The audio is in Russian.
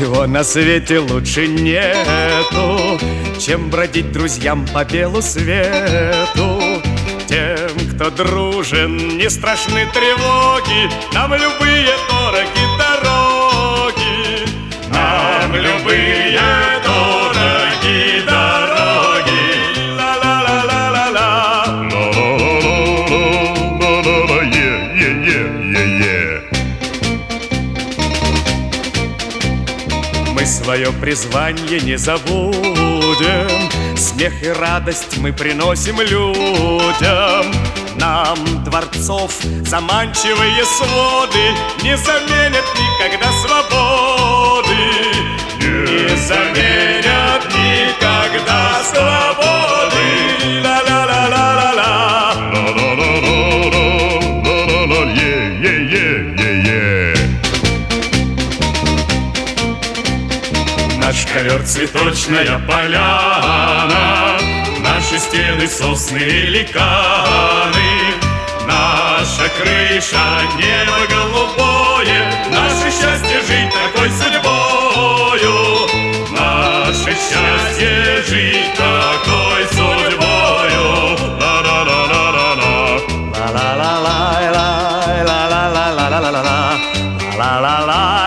Ничего на свете лучше нету, чем бродить друзьям по белу свету. Тем, кто дружен, не страшны тревоги, нам любые дороги дороги. Нам любые дороги дороги. Ла-ла-ла-ла-ла-ла. Мы свое призвание не забудем, смех и радость мы приносим людям. Нам дворцов заманчивые своды не заменят никогда свободы. Не заменят никогда свободы. Ла-ла-ла-ла-ла-ла. Наш ковер цветочная поляна, наши стены сосны и ликаны, наша крыша небо голубое, наше счастье жить такой судьбою, наше счастье жить такой судьбою. Ла-ла-ла-ла-ла-ла, ла-ла-ла-ла-ла-ла-ла-ла-ла-ла-ла-ла.